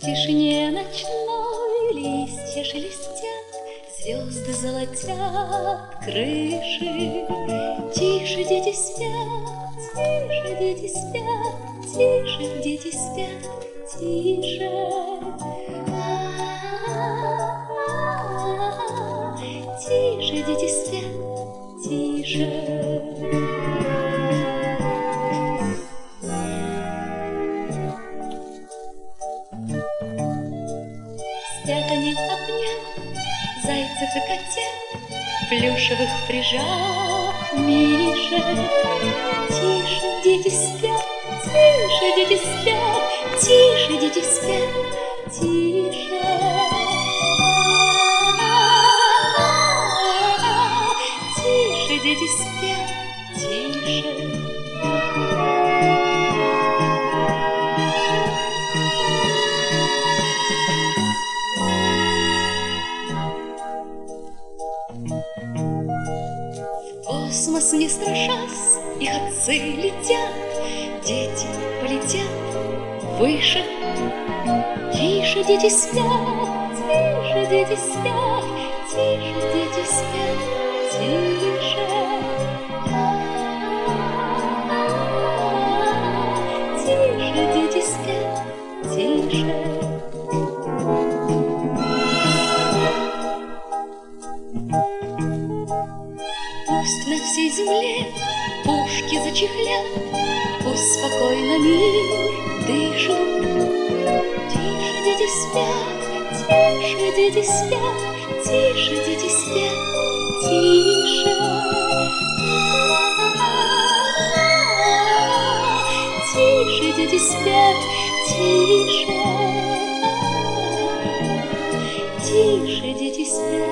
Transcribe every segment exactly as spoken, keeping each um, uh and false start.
тишине ночной листья шелестят, звезды золотят крыши. Тише, дети спят, тише, дети спят, тише, дети спят, тише. А-а-а-а-а. Тише, дети спят, тише. Спят они обнят зайцев и котят, плюшевых прижав мишек. Тише, дети спят, тише, дети спят, тише, дети спят, тише. А-а-а-а-а. Тише, дети спят, тише. Космос не страшась, их отцы летят, дети полетят выше. Тише, дети спят, тише, дети спят, тише, дети спят, тише. А-а-а-а-а. Тише, дети спят, тише. Пусть на всей земле пушки зачехлят, пусть спокойно мир дышит. Тише, дети спят, тише, дети спят, тише, дети спят, тише. А-а-а-а-а. Тише, дети спят, тише. Тише, дети спят.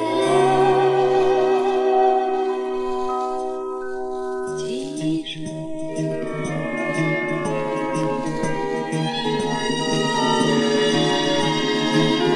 Тише.